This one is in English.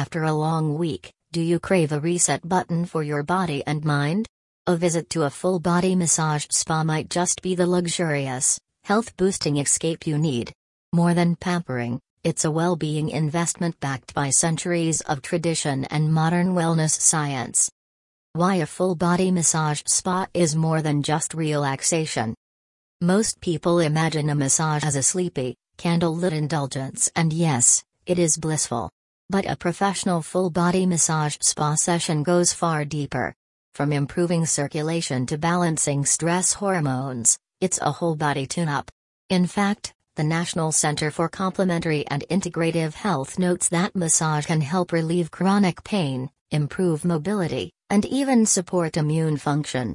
After a long week, do you crave a reset button for your body and mind? A visit to a full-body massage spa might just be the luxurious, health-boosting escape you need. More than pampering, it's a well-being investment backed by centuries of tradition and modern wellness science. Why a full-body massage spa is more than just relaxation. Most people imagine a massage as a sleepy, candlelit indulgence, and yes, it is blissful. But a professional full-body massage spa session goes far deeper. From improving circulation to balancing stress hormones, it's a whole-body tune-up. In fact, the National Center for Complementary and Integrative Health notes that massage can help relieve chronic pain, improve mobility, and even support immune function.